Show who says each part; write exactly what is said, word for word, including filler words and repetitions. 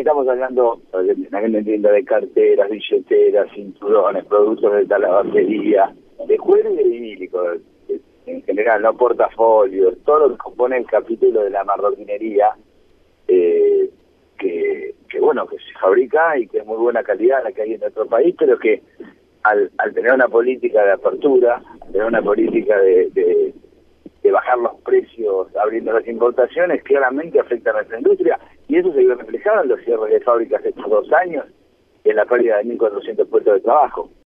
Speaker 1: estamos hablando, en aquella tienda de carteras, billeteras, cinturones, productos de talabartería, de cuero y de vinílico, en general, no portafolios, todo lo que compone el capítulo de la marroquinería, eh, que, que bueno, que se fabrica y que es muy buena calidad la que hay en nuestro país, pero que al, al tener una política de apertura, al tener una política de, de, de bajar los precios abriendo las importaciones, claramente afecta a nuestra industria, y eso se vio reflejado en los cierres de fábricas estos dos años, en la pérdida de mil cuatrocientos puestos de trabajo.